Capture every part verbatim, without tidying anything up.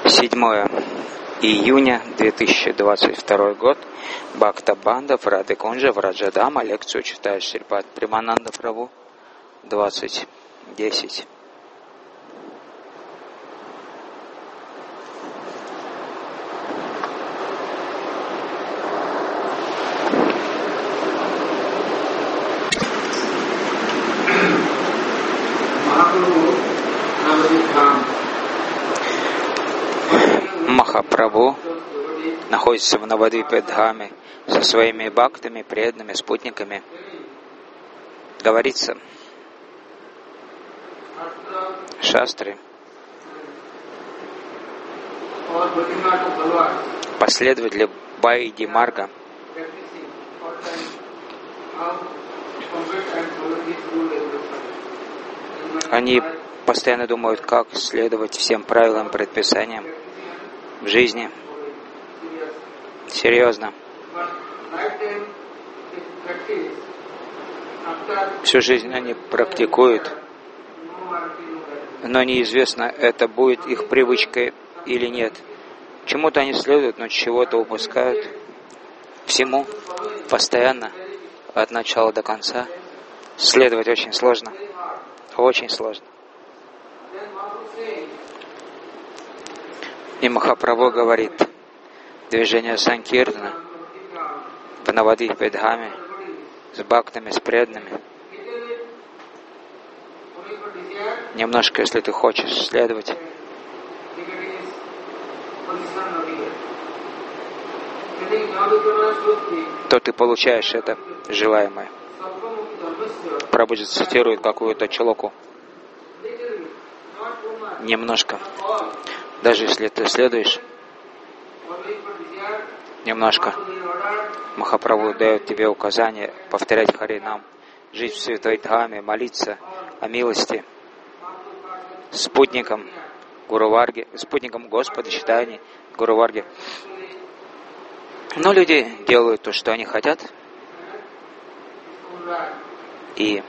седьмое июня две тысячи двадцать второй год. Бхакта Банда в Радхикунджа в Раджадама. Лекцию читает Шрипад Премананда Прабhu. двадцать десять. Махапрабху находится в Навадвипе Дхаме со своими бхактами, преданными, спутниками. Говорится, шастры, последователи Байди Марга, они постоянно думают, как следовать всем правилам, предписаниям в жизни. Серьезно. Всю жизнь они практикуют, но неизвестно, это будет их привычкой или нет. Чему-то они следуют, но чего-то упускают. Всему постоянно, от начала до конца, следовать очень сложно. Очень сложно. И Махапрабху говорит, движение Санкиртана в Навадвипе Дхаме с бхактами, с преданными. Немножко, если ты хочешь следовать, то ты получаешь это желаемое. Прабхуджи цитирует какую-то чулоку. Немножко. Даже если ты следуешь, немножко, Махапрабху дает тебе указание повторять Харинам, жить в святой Дхаме, молиться о милости, спутником Гуру Варги, спутником Господа, читания Гуру Варги. Но люди делают то, что они хотят, и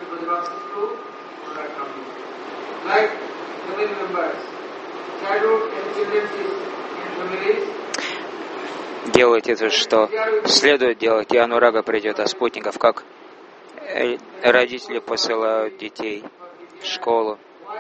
делайте то, что следует делать, и анурага придет от спутников, как родители посылают детей в школу.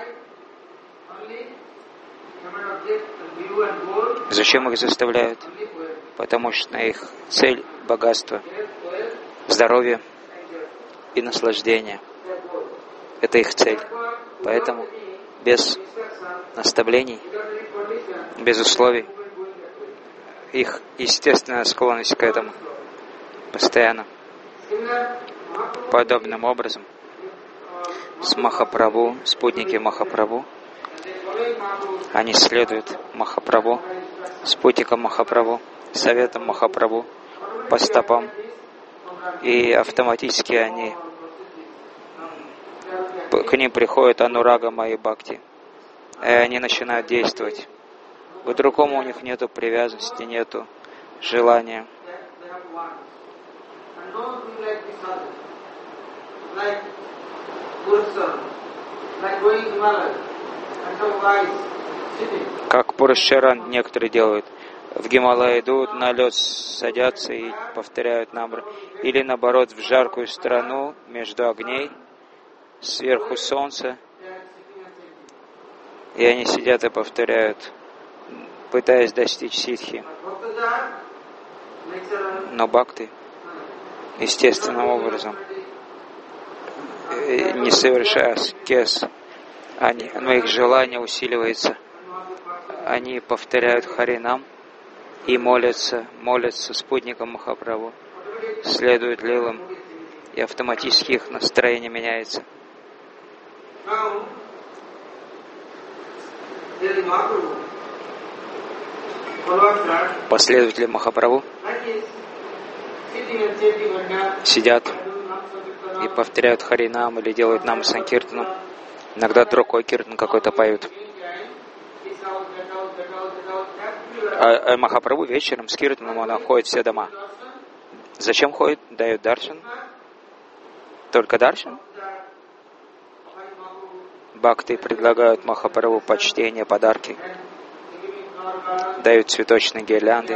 Зачем их заставляют? Потому что их цель — богатство, здоровье и наслаждение. Это их цель. Поэтому без наставлений, без условий, их естественная склонность к этому постоянно. Подобным образом с Махапрабху, спутники Махапрабху, они следуют Махапрабху, спутникам Махапрабху, советам Махапрабху, по стопам, и автоматически они к ним приходят анурага майи бхакти, и они начинают действовать. К другому у них нету привязанности, нету желания. Как Пурушчаран некоторые делают. В Гималай идут, на лед садятся и повторяют намры. Или наоборот, в жаркую страну, между огней, сверху солнце, и они сидят и повторяют, пытаясь достичь ситхи. Но бхакты естественным образом, не совершая аскез, они, но их желание усиливается. Они повторяют Харинам и молятся, молятся спутникам Махапрабху, следуют лилам, и автоматически их настроение меняется. Последователи Махапрабху сидят и повторяют Харинам или делают нам Санкиртану. Иногда другой киртан какой-то поют. А, а Махапрабху вечером с киртаном он ходит все дома. Зачем ходит? Дает даршан. Только даршан? Бхакты предлагают Махапрабху почтение, подарки. дают цветочные гирлянды,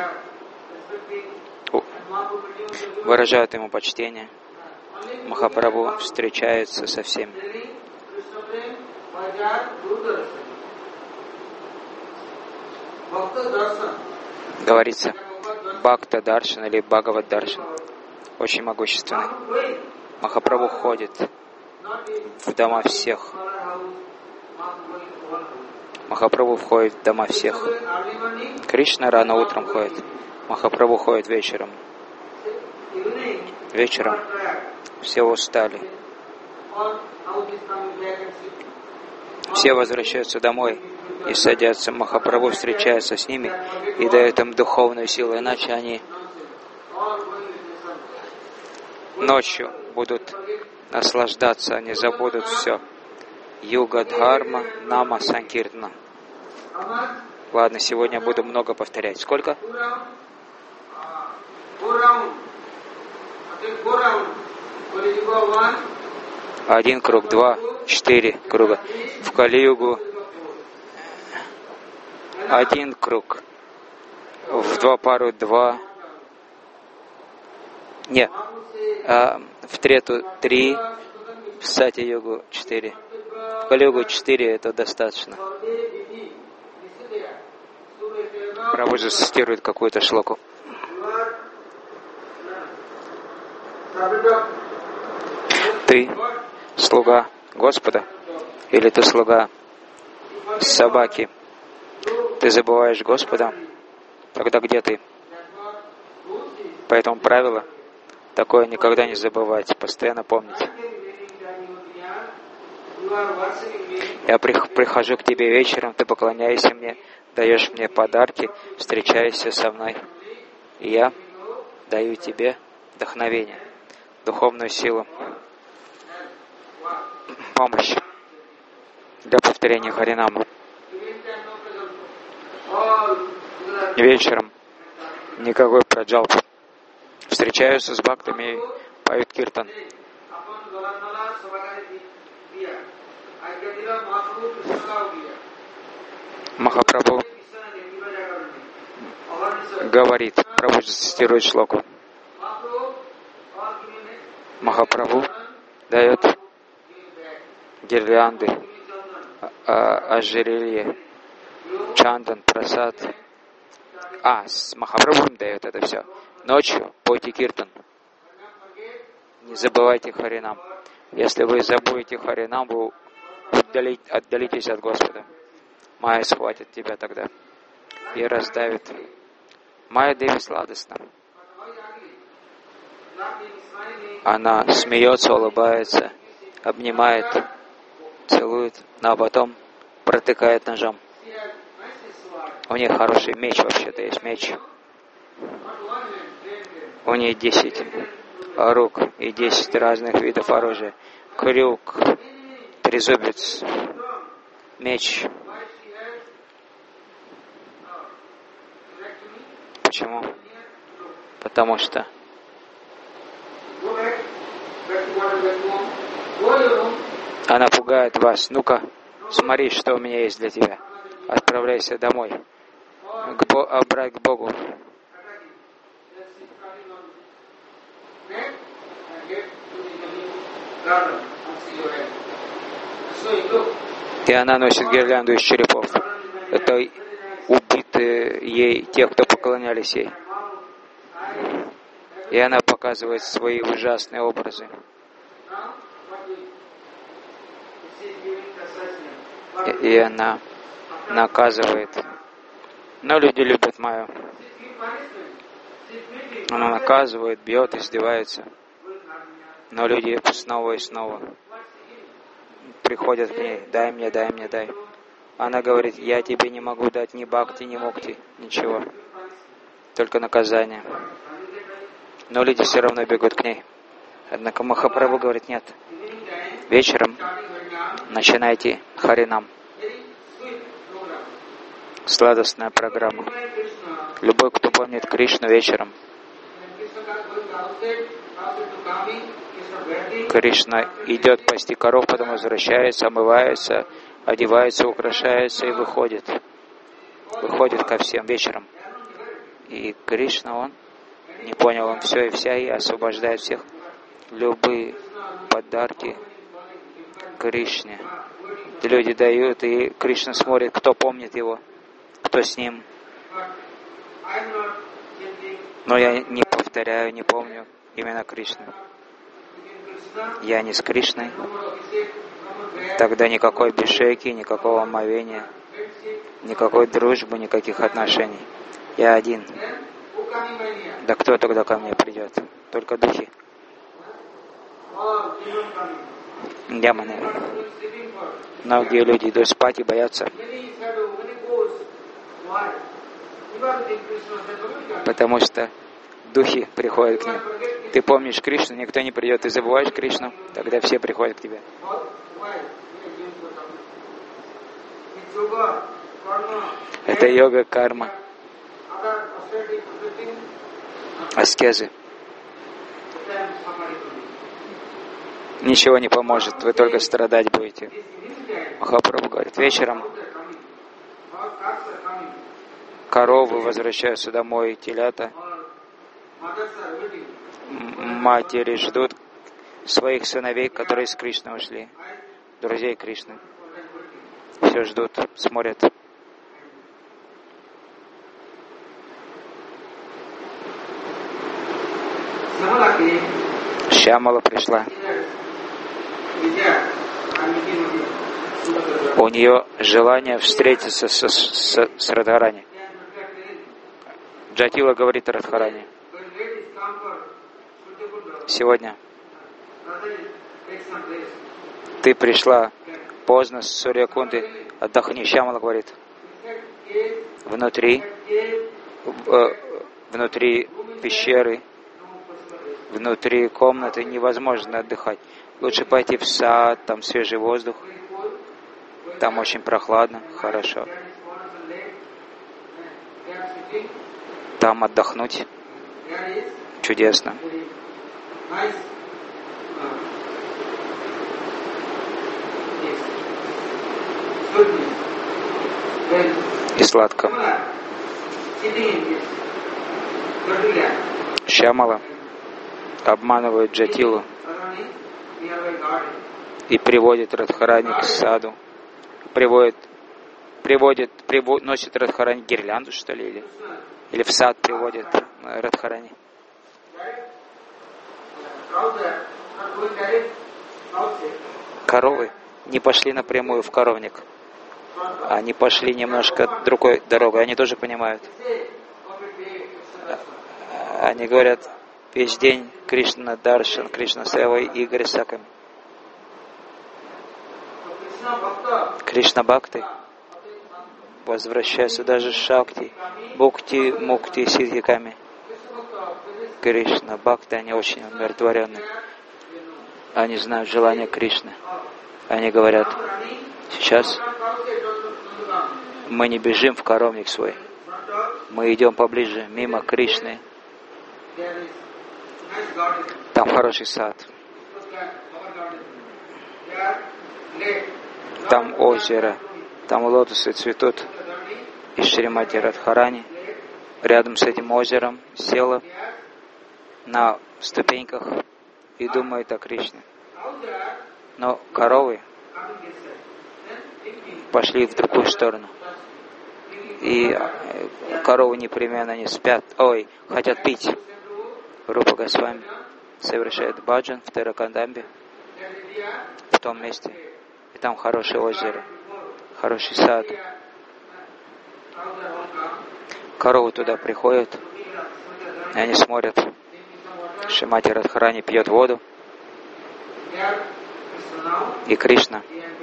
выражают ему почтение. Махапрабху встречается со всеми. Говорится Бхакта Даршан или Бхагават Даршан. Очень могущественный. Махапрабху ходит в дома всех. Махапрабху входит в дома всех. Кришна рано утром ходит. Махапрабху ходит вечером. Вечером все устали. Все возвращаются домой и садятся. Махапрабху встречается с ними и дает им духовную силу, иначе они ночью будут наслаждаться, они забудут все. Юга Дхарма Нама Санкиртна. Ладно, сегодня буду много повторять. Сколько? Один круг, два, четыре круга. В Кали-югу один круг. В два пару два. Не. А, в Трету три. В Сати-югу четыре. В Кали-югу четыре это достаточно. Прабхупада цитирует какую-то шлоку. Ты слуга Господа или ты слуга собаки? Ты забываешь Господа? Тогда где ты? Поэтому правило такое: никогда не забывать, постоянно помнить. Я прихожу к тебе вечером, ты поклоняешься мне, даешь мне подарки, встречаешься со мной. И я даю тебе вдохновение, духовную силу, помощь для повторения Харинама. Вечером никакой праджалпы. Встречаются с бхактами и поют киртан. Махапрабху говорит, Прабхупада цитирует шлоку. Махапрабху дает гирлянды, ожерелье, чандан, прасад. А, с Махапрабху дает это все. Ночью пойте киртан. Не забывайте Харинам. Если вы забудете Харинам, вы отдали, отдалитесь от Господа. Майя схватит тебя тогда и раздавит. Майя Деви сладостна. Она смеется, улыбается, обнимает, целует, ну а потом протыкает ножом. У нее хороший меч, вообще-то есть меч. У нее десять рук и десять разных видов оружия. Крюк, трезубец, меч. Почему? Потому что она пугает вас. Ну-ка, смотри, что у меня есть для тебя. Отправляйся домой. К Бо... Обрать к Богу. И она носит гирлянду из черепов. Это убитые ей те, кто поклонялись ей. И она показывает свои ужасные образы. И, и она наказывает. Но люди любят Майю. Она наказывает, бьет, издевается. Но люди снова и снова приходят к ней: дай мне, дай мне, дай. Она говорит: я тебе не могу дать ни бхакти, ни мукти, ничего. Только наказание. Но люди все равно бегут к ней. Однако Махапрабху говорит: нет. Вечером начинайте Харинам. Сладостная программа. Любой, кто помнит Кришну вечером, Кришна идет пасти коров, потом возвращается, омывается, одевается, украшается и выходит. выходит ко всем вечером. И Кришна, он не понял, он все и вся, и освобождает всех. Любые подарки Кришне люди дают, и Кришна смотрит, кто помнит его, кто с ним. Но я не повторяю, не помню именно Кришны. Я не с Кришной. Тогда никакой бишеки, никакого омовения, никакой дружбы, никаких отношений. Я один. Да кто тогда ко мне придет? Только духи. Демоны. Многие люди идут спать и боятся. Потому что духи приходят к ним. Ты помнишь Кришну, никто не придет. Ты забываешь Кришну, тогда все приходят к тебе. Это йога, карма, аскезы. Ничего не поможет, вы только страдать будете. Махапрабху говорит, вечером коровы возвращаются домой, телята. Матери ждут своих сыновей, которые с Кришной ушли, друзей Кришны. Все ждут, смотрят. Шьямала пришла. У нее желание встретиться с, с, с Радхарани. Джатила говорит Радхарани: сегодня ты пришла поздно с Сурьякунды, отдохни. Шьямала говорит: внутри, э, внутри пещеры, внутри комнаты невозможно отдыхать. Лучше пойти в сад, там свежий воздух, там очень прохладно, хорошо. Там отдохнуть чудесно. И сладко. Шьямала обманывает Джатилу и приводит Радхарани к саду. Приводит, приводит, приводит носит Радхарани гирлянду, что ли, или, или в сад приводит Радхарани. Коровы не пошли напрямую в коровник. Они пошли немножко другой дорогой. Они тоже понимают. Они говорят, весь день Кришна Даршан, Кришна Сева и Игорь Саками. Кришна Бхакти возвращаются даже Шакти, Бхукти, Мукти, Сидхиками. Кришна Бхакти, они очень умиротворены. Они знают желание Кришны. Они говорят, сейчас мы не бежим в коровник свой. Мы идем поближе, мимо Кришны. Там хороший сад. Там озеро. Там лотосы цветут. И Шримати Радхарани рядом с этим озером села на ступеньках и думает о Кришне. Но коровы пошли в другую сторону. И коровы непременно не спят, ой, хотят пить. Рупа Госвами совершает баджан в Теракандамбе, в том месте. И там хорошее озеро, хороший сад. Коровы туда приходят, и они смотрят. Шримати Радхарани пьет воду. И Кришна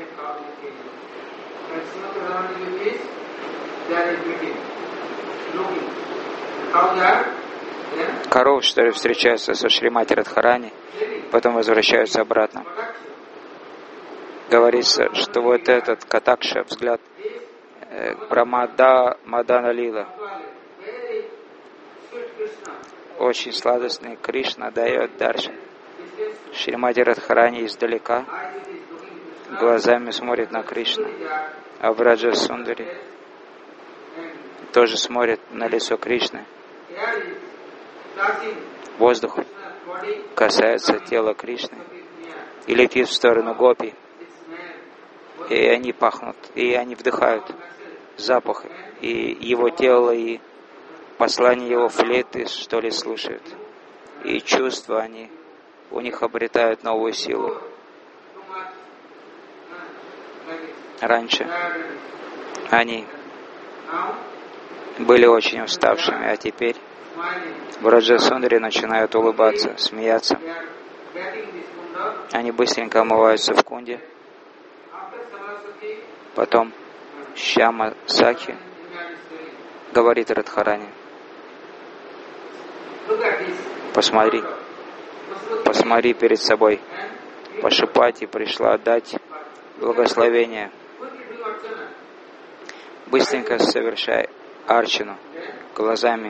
коровы, что ли, встречаются со Шримати Радхарани, потом возвращаются обратно. Говорится, что вот этот катакша, взгляд э, про Мада, Мадана Лила, очень сладостный. Кришна дает даршан. Шримати Радхарани издалека глазами смотрит на Кришну, а Браджа Сундари тоже смотрит на лицо Кришны. Воздух касается тела Кришны и летит в сторону гопи. И они пахнут, и они вдыхают запах, и его тело, и послание его флейты, что ли, слушают. И чувства они, у них обретают новую силу. Раньше они были очень уставшими, а теперь в Раджасундаре начинают улыбаться, смеяться. Они быстренько омываются в кунде. Потом Шьяма Сакхи говорит Радхарани: посмотри, посмотри перед собой. Пашупати пришла дать благословение. Быстренько совершай арчану глазами.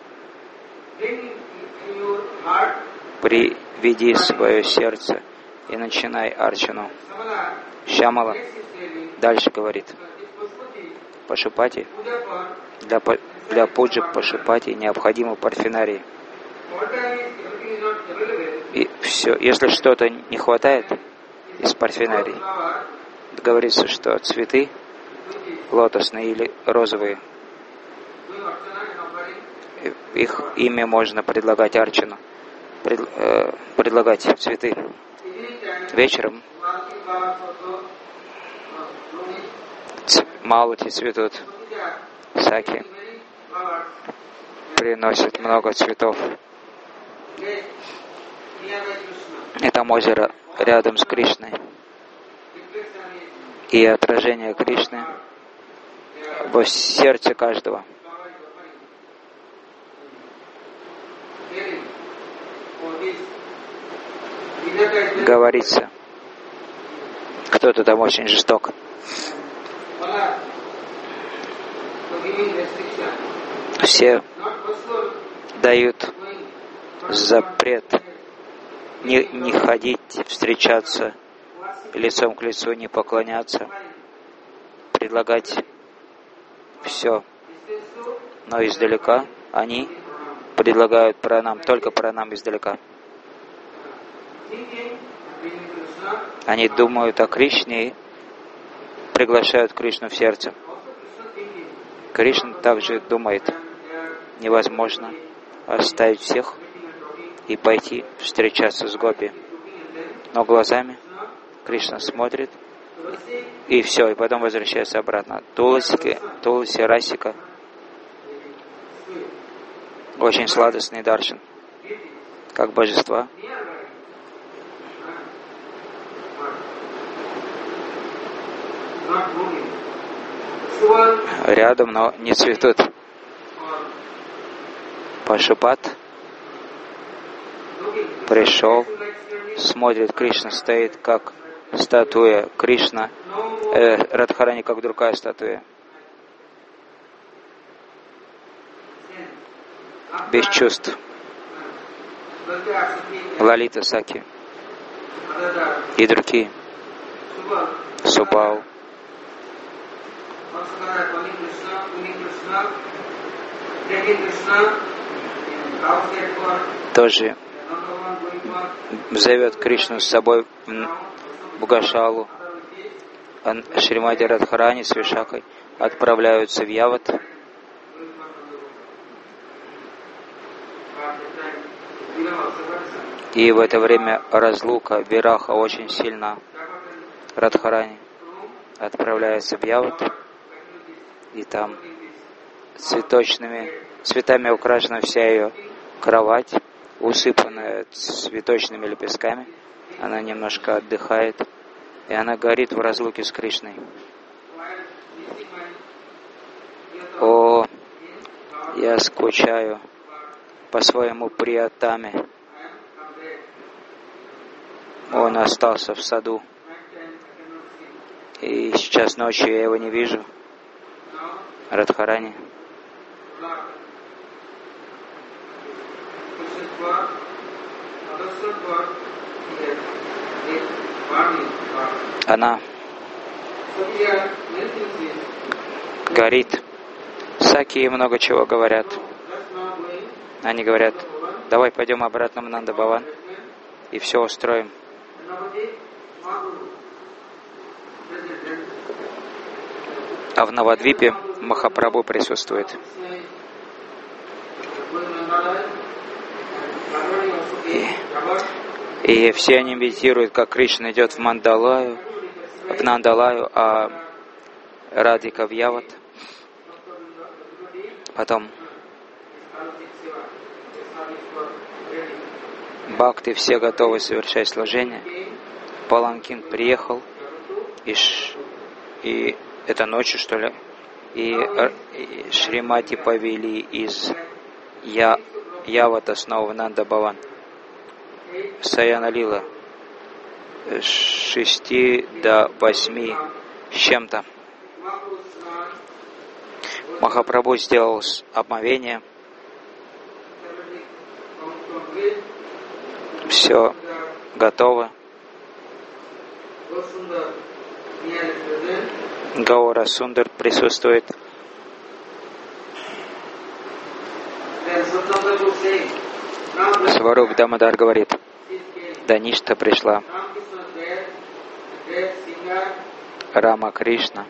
Приведи свое сердце и начинай арчану. Шьямала дальше говорит: Пашупати, для, для пуджи Пашупати необходимы парфенарии. И все, если что-то не хватает из парфенарий, говорится, что цветы лотосные или розовые, их ими можно предлагать арчану, пред, э, предлагать цветы. Вечером ц, малути цветут, саки приносят много цветов. И там озеро рядом с Кришной. И отражение Кришны в сердце каждого. Говорится, кто-то там очень жесток. Все дают запрет не, не ходить, встречаться лицом к лицу, не поклоняться, предлагать все. Но издалека они предлагают пранам, только пранам издалека. Они думают о Кришне и приглашают Кришну в сердце. Кришна также думает: невозможно оставить всех и пойти встречаться с гопи. Но глазами Кришна смотрит, и все, и потом возвращается обратно. Туласи, Туласи Расика. Очень сладостный даршан, как божества. Рядом, но не цветут. Пашупат пришел, смотрит, Кришна стоит как статуя. Кришна, э, Радхарани как другая статуя. Без чувств. Лалита Саки и другие. Субал. Тоже зовет Кришну с собой в Гошалу. Шримати Радхарани с Вишакой отправляются в Яват. И в это время разлука, вираха очень сильна. Радхарани отправляется в Яват, и там цветочными, цветами украшена вся ее кровать, усыпанная цветочными лепестками. Она немножко отдыхает, и она горит в разлуке с Кришной. О, я скучаю по своему приятаме. Он остался в саду, и сейчас ночью я его не вижу. Радхарани. Она горит Саки много чего говорят. Они говорят, давай пойдем обратно в Нанда-Баван и все устроим. А в Навадвипе Махапрабху присутствует. И, и все они медитируют, как Кришна идет в Мандалаю, в Нандалаю, а Радхика в Яват. Потом бхакты все готовы совершать служение. Паланкин приехал, и, ш, и это ночью, что ли, и, и Шримати повели из Я, Явата снова в Нанда-Баван. Саяна Лила с шести до восьми с чем-то. Махапрабху сделал омовение. Все готово. Гаура Сундар присутствует. Сваруб Дамодар говорит, Даништа пришла. Рама Кришна.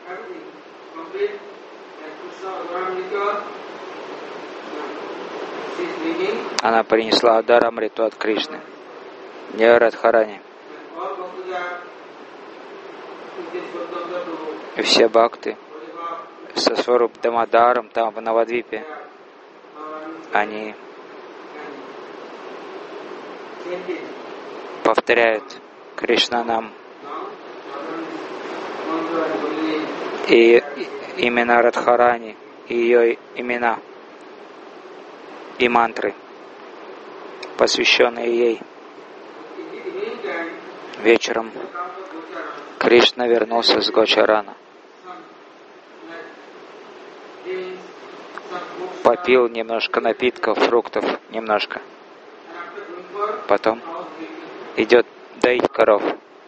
Она принесла дар Амриту от Кришны. Не Радхарани. И все бхакты со Сваруб Дамодаром там в Навадвипе, они повторяют Кришна нам. И имена Радхарани, и ее имена, и мантры, посвященные ей. Вечером Кришна вернулся с Гочарана. Попил немножко напитков, фруктов, немножко. Потом идет доить коров.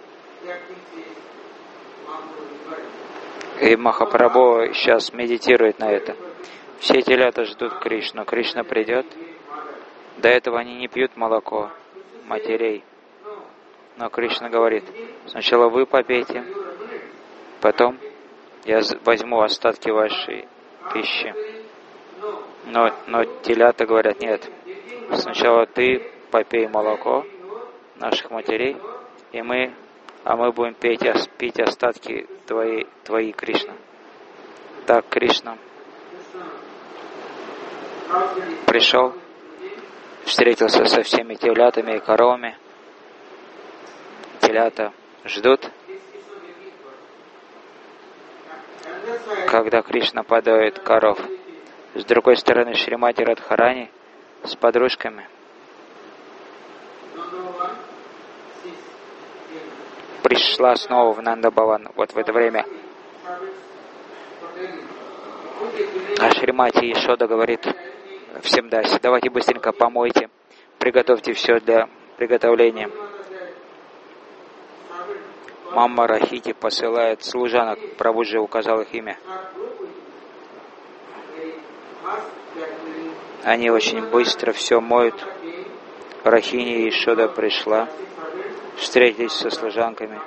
И Махапрабху сейчас медитирует на это. Все телята ждут Кришну. Кришна придет. До этого они не пьют молоко матерей. Но Кришна говорит, сначала вы попейте, потом я возьму остатки вашей пищи. Но, но телята говорят, нет, сначала ты попей молоко наших матерей, и мы, а мы будем пить, пить остатки твои, твои, Кришна. Так Кришна пришел, встретился со всеми телятами и коровами. Телята ждут, когда Кришна подоит коров. С другой стороны, Шримати Радхарани с подружками пришла снова в Нанда-Баван вот в это время. А Шримати Ешода говорит всем Даси, давайте быстренько помойте, приготовьте все для приготовления. Мамма Рахити посылает служанок, Прабху же указал их имя. Они очень быстро все моют. Рахини Ешода пришла, встретились со служанками.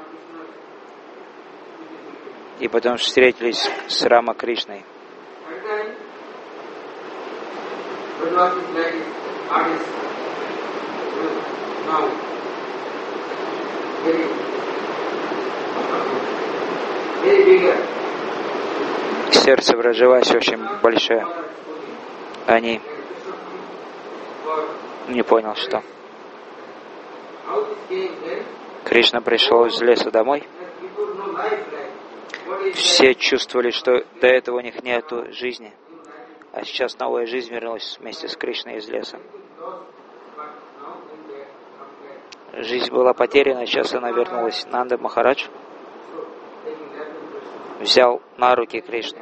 И потом встретились с Рама Кришной. Сердце Враджаваси очень большое. Они не понял, что Кришна пришел из леса домой. Все чувствовали, что до этого у них нету жизни, а сейчас новая жизнь вернулась вместе с Кришной из леса. Жизнь была потеряна, сейчас она вернулась. Нанда Махарадж взял на руки Кришну.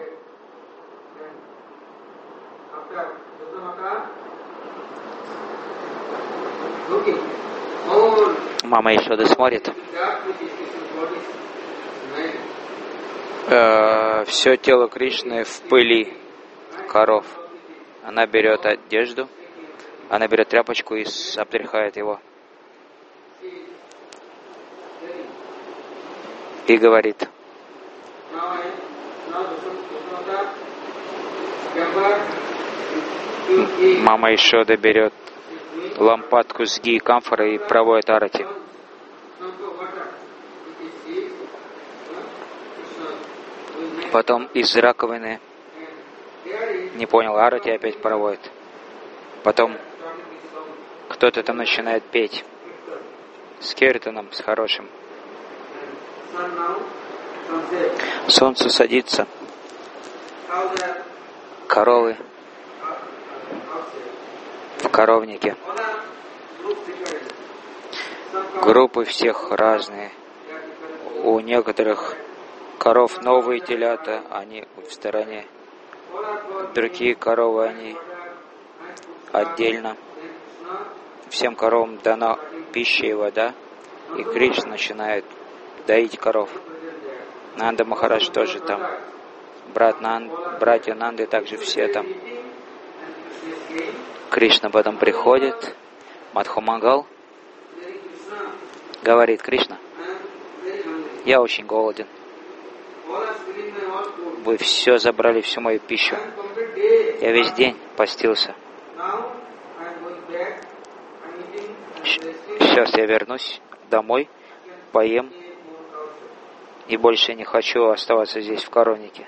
Мама еще досмотрит. Э, все тело Кришны в пыли. коров. Она берет одежду, она берет тряпочку и обтряхает его. И говорит: мама Ишода берет лампадку с ги и камфорой и проводит арати. Потом из раковины, не понял, арати опять проводит. Потом кто-то там начинает петь с киртаном, с хорошим. Солнце садится. Коровы в коровнике. Группы всех разные. У некоторых коров новые телята, они в стороне. Другие коровы, они отдельно. Всем коровам дана пища и вода. И Кришна начинает доить коров. Нанда Махарадж тоже там. Брат Нанд, братья Нанды также все там. Кришна потом приходит. Мадхумангал говорит: Кришна, я очень голоден. Вы все забрали, всю мою пищу. Я весь день постился. Сейчас я вернусь домой, поем, и больше не хочу оставаться здесь в коровнике.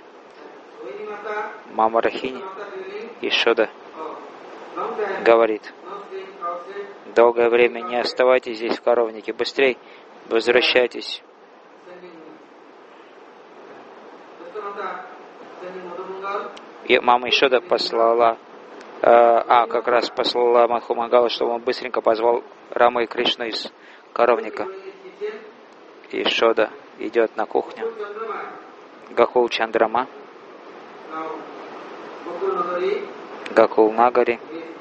Мама Рахини Ишода говорит: долгое время не оставайтесь здесь в коровнике, быстрей возвращайтесь. И мама Ишода послала, э, а как раз послала Мадхумангала, чтобы он быстренько позвал Рама и Кришну из коровника. Ишода идет на кухню. Гакул Чандрама, Гакул Нагари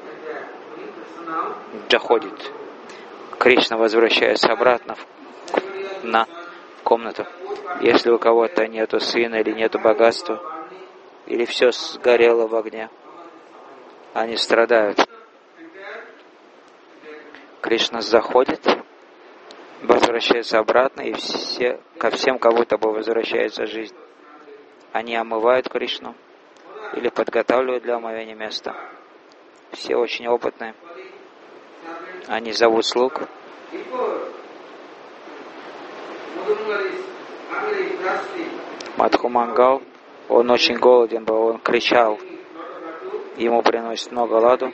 заходит. Кришна возвращается обратно в, на комнату. Если у кого-то нету сына или нету богатства, или все сгорело в огне, они страдают. Кришна заходит, возвращается обратно, и все, ко всем как будто бы возвращается жизнь. Они омывают Кришну или подготавливают для омовения места. Все очень опытные. Они зовут слуг. Мадхумангал, он очень голоден был, он кричал. Ему приносят много ладу.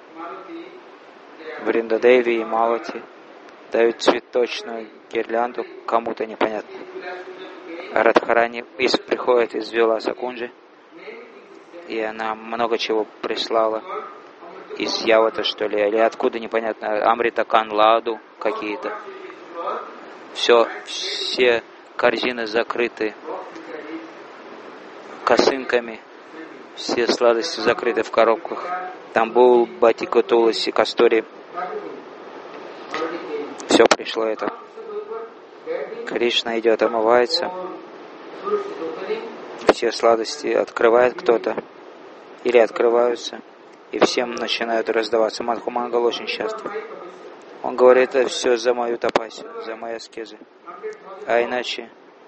Вриндадеви и Малати дают цветочную гирлянду, кому-то непонятно. Радхарани из, приходит из Виласа Кунджи, и она много чего прислала. Из Явата, что ли, или откуда, непонятно, Амритакан, ладу какие-то. Все, все корзины закрыты косынками, все сладости закрыты в коробках. Тамбул, Батика, Туласи, Кастори. Все пришло это. Кришна идет, омывается. Все сладости открывает кто-то. Или открываются. И всем начинают раздаваться. Мадхумангал очень счастлив. Он говорит: это все за мою тапасию, за мои аскезы. А иначе...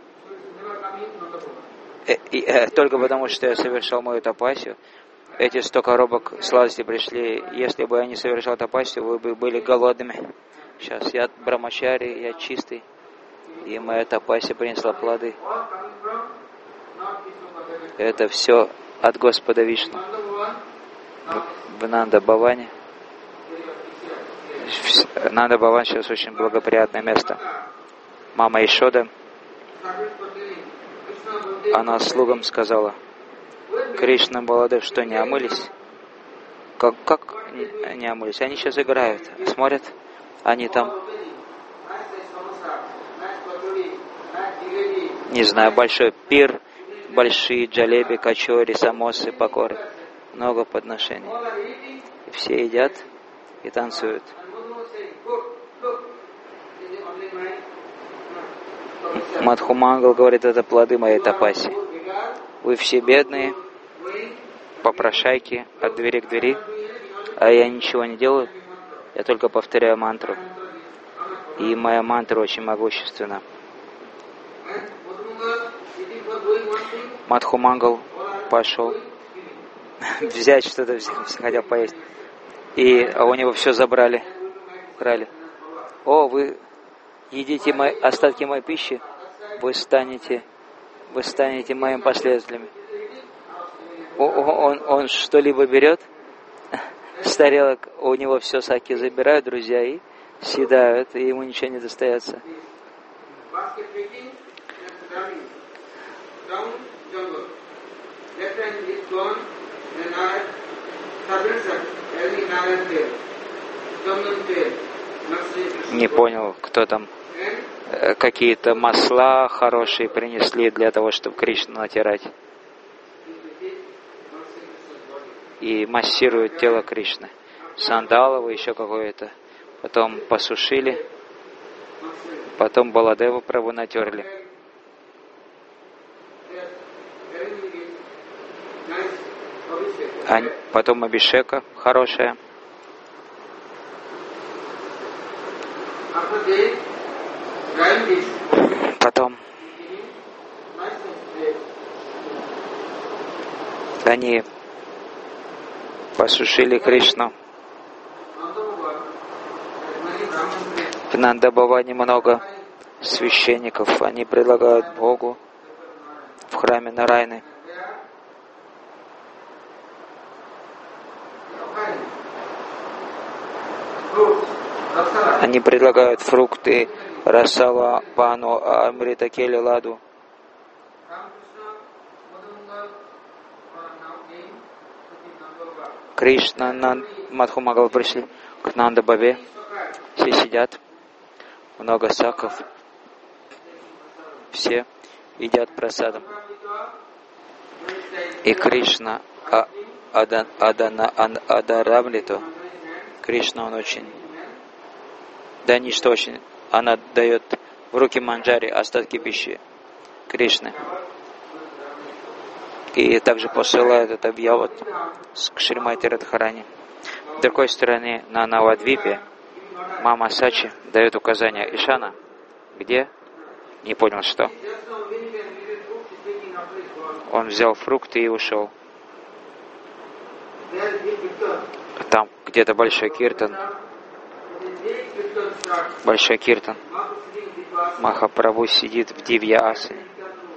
Э, и, э, только потому, что я совершал мою тапасию, эти сто коробок сладости пришли. Если бы я не совершал тапасию, вы бы были голодными. Сейчас я брамачари, я чистый. И моя тапасия принесла плоды. Это все от Господа Вишну. В Нанда Бхаване. Нанда Бхаван сейчас очень благоприятное место. Мама Ишода, она слугам сказала: Кришна, Баладев, что не омылись? Как, как не омылись? Они сейчас играют, смотрят, они там, не знаю, большой пир, большие джалеби, качори, самосы, пакоры, много подношений. И все едят и танцуют. Мадхумангал говорит: это плоды моей тапаси. Вы все бедные, попрошайки от двери к двери, а я ничего не делаю, я только повторяю мантру. И моя мантра очень могущественна. Мадхумангал пошел взять что-то, хотел поесть. И а у него все забрали, украли. О, вы едите мои, остатки моей пищи, вы станете, вы станете моим последователем. Он, он что-либо берет с тарелок, у него все саки забирают, друзья, и съедают, и ему ничего не достается. Не понял, кто там. Какие-то масла хорошие принесли для того, чтобы Кришну натирать. И массируют тело Кришны. Сандалово, еще какое-то. Потом посушили. Потом Баладеву Прабху натерли. А потом Абишека хорошая. Потом они посушили Кришну. В Нанда-Баване много священников. Они предлагают Богу в храме Нарайны. Они предлагают фрукты, расала, пану, амрита, кели, ладу. Кришна, Нан, Мадхумангал пришли к Нанда-Баве. Все сидят, много саков. Все едят прасадом. И Кришна а, Адан, Адана, Адарамлито. Кришна, он очень... Да ничто очень... Она дает в руки манджари остатки пищи Кришны. И также посылает это объяву к Шримати Радхарани. С другой стороны, на Навадвипе мама Сачи дает указания Ишана. Где? Не понял, что. Он взял фрукты и ушел. Там где-то большой киртан. Большой киртан. Махапрабху сидит в Дивья-асане.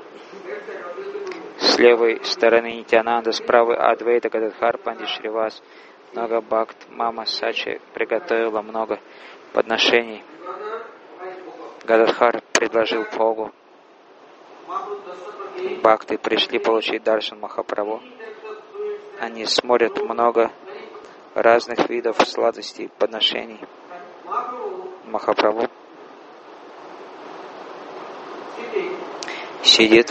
С левой стороны Нитянанда, с правой Адвайта Гададхар Пандит Шривас. Много бхакт. Мама Сачи приготовила много подношений. Гададхар предложил Богу. Бхакты пришли получить даршан Махапрабху. Они смотрят много разных видов сладостей, подношений. Махапрабху сидит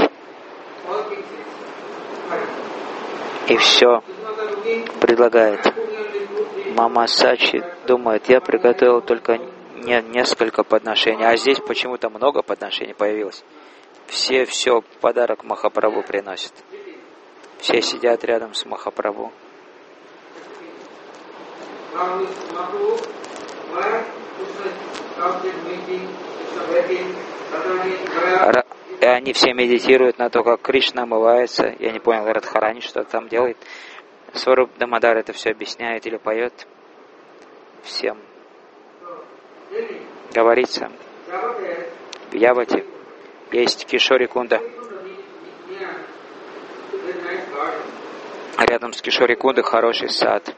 и все предлагает. Мама Сачи думает, я приготовил только не, несколько подношений, а здесь почему-то много подношений появилось. Все все подарок Махапрабху приносят. Все сидят рядом с Махапрабху. И они все медитируют на то, как Кришна омывается. Я не понял, Радхарани что там делает. Сваруб Дамодар это все объясняет или поет. Всем говорится. В Явате есть Кишори Кунда. Рядом с Кишори Кундой хороший сад.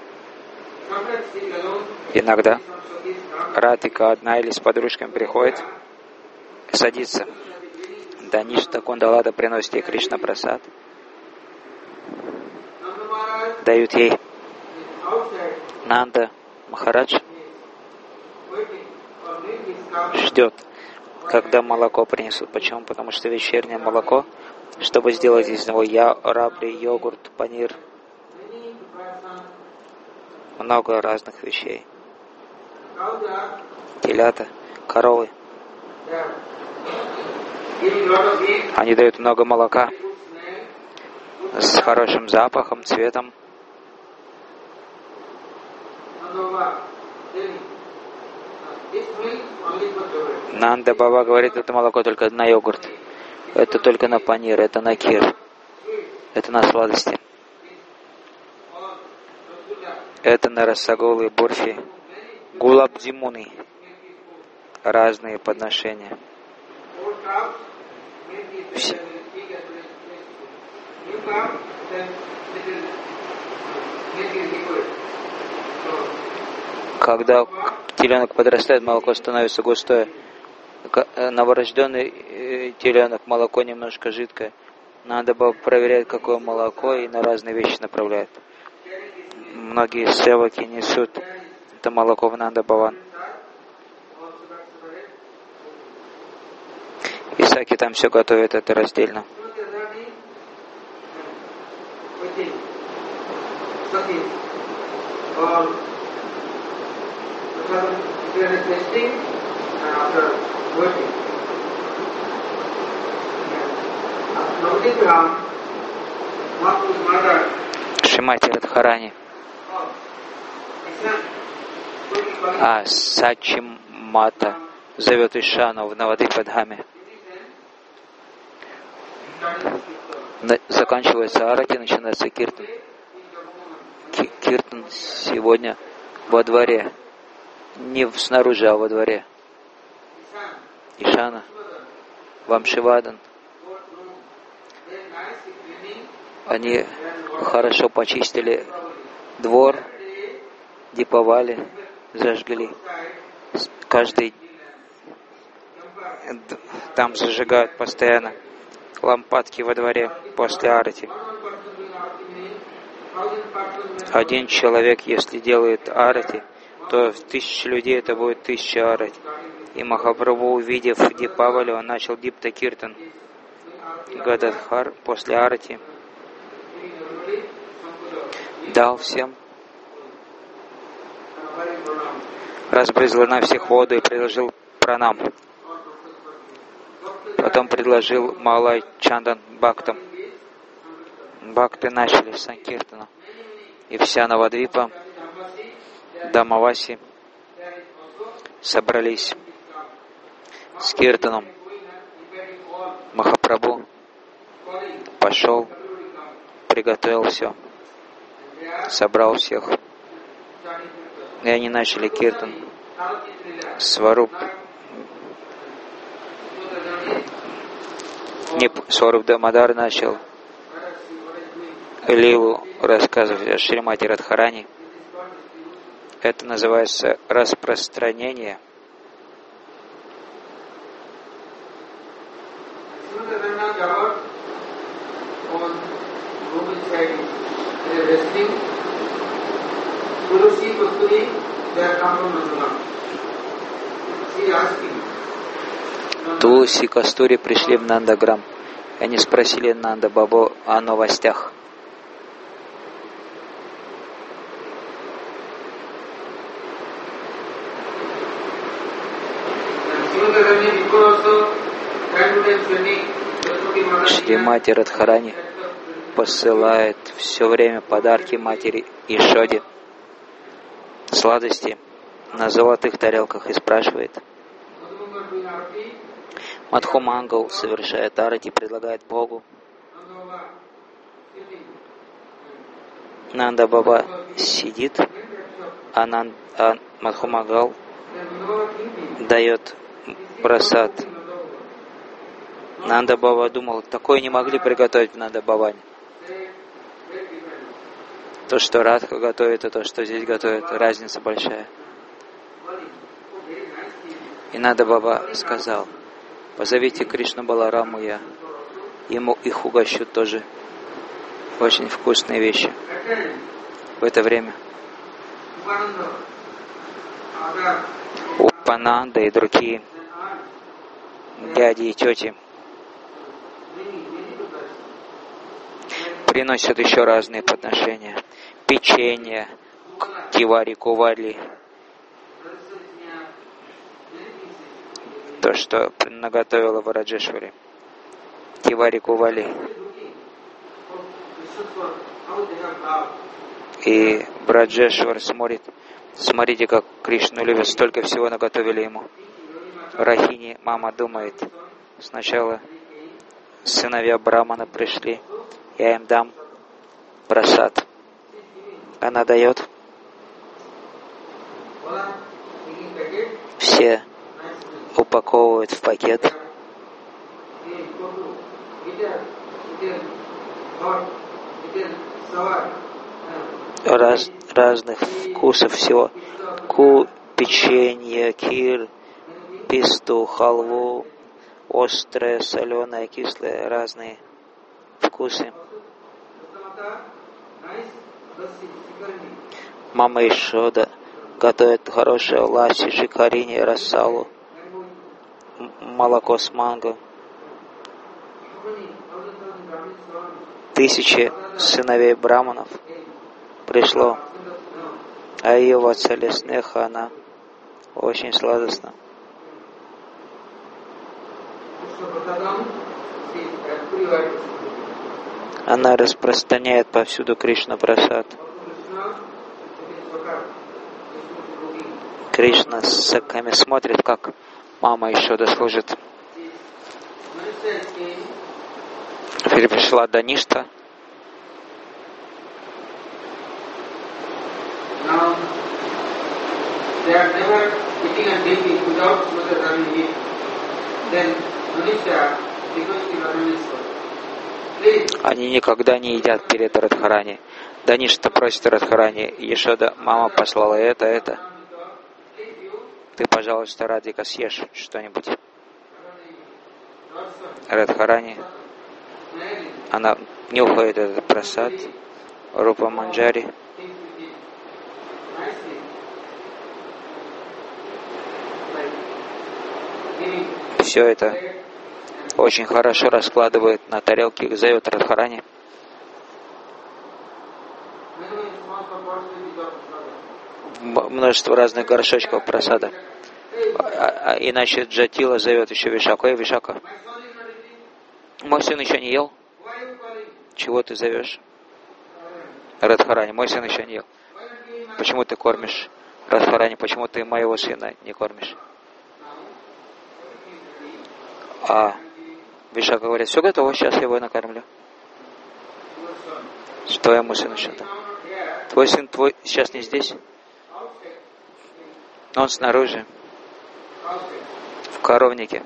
Иногда Радхика одна или с подружками приходит, садится. Даништа Кундалада приносит ей Кришна Прасад. Дают ей. Нанда Махарадж ждет, когда молоко принесут. Почему? Потому что вечернее молоко, чтобы сделать из него я, рабли, йогурт, панир, много разных вещей. Телята, коровы. Они дают много молока. с хорошим запахом, цветом. Нанда Баба говорит, это молоко только на йогурт, это только на панир, это на кир, это на сладости, это на рассаголы, бурфи, гулабдимуны, разные подношения. Все. Когда теленок подрастает, молоко становится густое. Новорожденный теленок, молоко немножко жидкое. Надо было проверять, какое молоко, и на разные вещи направляют. Многие севаки несут это молоко в Нанда Баван. Исаки там все готовят, это раздельно. Шримати Радхарани. А Сачимата зовет Ишану в Навадипадхаме. Заканчивается арати, начинается киртан. Киртан сегодня во дворе. Не снаружи, а во дворе. Ишана, Вамшивадан. Они хорошо почистили двор, Дипавали, зажгли. Каждый там зажигают постоянно лампадки во дворе после арати. Один человек, если делает арати, то в тысячи людей это будет тысяча арати. И Махапрабху, увидев Дипавали, он начал Дипта Киртан. Гададхар после арати дал всем, разбрызгал на всех воду и предложил пранам. Потом предложил Малай Чандан Бхактам. Бхакты начали Санкиртану. И вся Навадвипа, Дамаваси собрались с Киртаном. Махапрабху пошел, приготовил все, собрал всех. И они начали Киртан. Сваруб Не Сваруб Дамодар начал лилу рассказывать о Шримати Радхарани. Это называется распространение. Тулси и Кастури пришли в Нандаграм. Они спросили Нанда Бабу о новостях. Шримати Радхарани посылает все время подарки матери Ишоде, сладости на золотых тарелках, и спрашивает. Мадхумангал совершает арати, предлагает Богу. Нанда Баба сидит, а, Нан, а Мадхумангал дает прасад. Нанда Баба думал, такое не могли приготовить в Нанда Баване. То, что Радха готовит, и то, что здесь готовят, разница большая. И Нанда Баба сказал, позовите Кришну Балараму, я ему их угощу тоже. Очень вкусные вещи. В это время Упананда и другие дяди и тети приносят еще разные подношения. Печенье, кивари, кували. То, что наготовила Вараджешвари. Кивари, кували. И Браджешвар смотрит, смотрите, как Кришну любят, столько всего наготовили ему. Рахини, мама думает, сначала сыновья Брамана пришли, я им дам прасад. Она дает. Все упаковывают в пакет. Раз, разных вкусов всего. Ку, печенье, кир, писту, халву, острое, соленое, кислое, разные вкусы. Мама Ишода готовит хорошее ласси, шикарини, рассалу, молоко с манго. Тысячи сыновей браманов пришло, а ее в отцеле снеха она очень сладостна. Она распространяет повсюду Кришна прасад. Кришна с саками смотрит, как мама еще дослужит. Теперь пришла Даништа. Они никогда не едят перед Радхарани. Даништа просит Радхарани, Ешода, мама послала это, это. Ты, пожалуйста, Радхика, съешь что-нибудь. Радхарани, она нюхает этот прасад, Рупа Манджари. Все это очень хорошо раскладывает на тарелке и зовет Радхарани. Множество разных горшочков прасада. А, а, иначе Джатила зовет еще Вишаку. Эй, Вишака, мой сын еще не ел? Чего ты зовешь? Радхарани, мой сын еще не ел. Почему ты кормишь Радхарани? Почему ты моего сына не кормишь? А Вишака говорит, все готово, сейчас я его накормлю. Твоему сыну что-то. Твой сын твой сейчас не здесь? Он снаружи, в коровнике.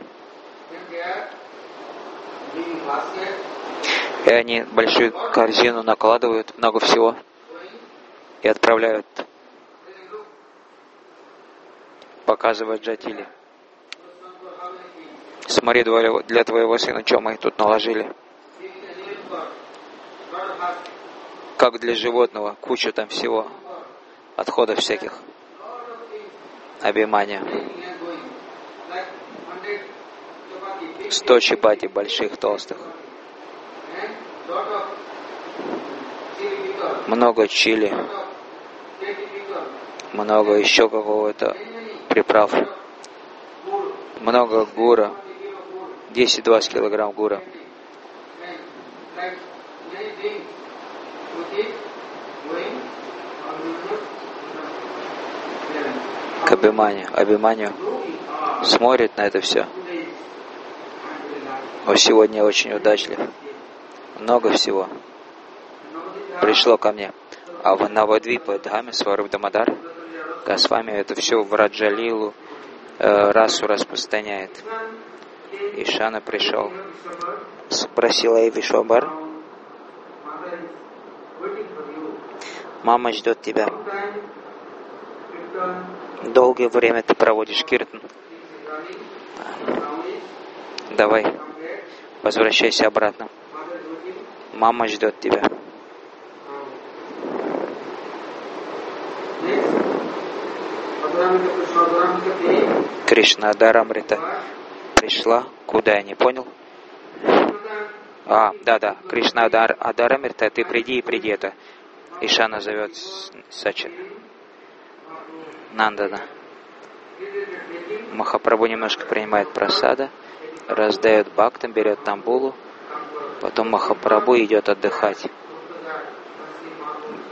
И они большую корзину накладывают, много всего, и отправляют, показывают Джатиле. Смотри, для твоего сына, что мы тут наложили. Как для животного, кучу там всего, отходов всяких. Абхимания. Сто чапати больших, толстых. Много чили. Много еще какого-то приправ. Много гура. десять-двадцать килограмм гура. К Абхиманию. Абхиманию смотрит на это все. Он сегодня очень удачлив. Много всего пришло ко мне. А в Навадвипа Дхаме Сваруб Дамодар Госвами это все в Раджалилу э, расу распространяет. Ишана пришел. Спросила ей Вишвабар, мама ждет тебя. Долгое время ты проводишь киртан. Давай, возвращайся обратно. Мама ждет тебя. Кришна Адарамрита пришла. Куда, я не понял? А, да-да, Кришна Адар, Адарамрита, ты приди и приди это. Ишана зовет Сачи. Нандана. Махапрабху немножко принимает прасада, раздает бхактам, берет тамбулу, потом Махапрабху идет отдыхать.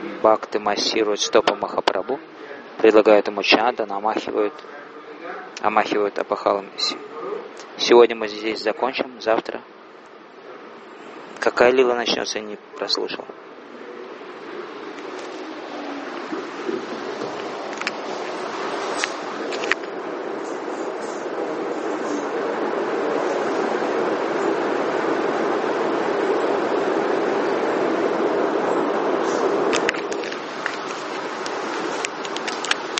бхакты массируют стопы Махапрабху, предлагают ему чандан, омахивают, омахивают опахалом. Сегодня мы здесь закончим, завтра. Какая лила начнется, я не прослушал.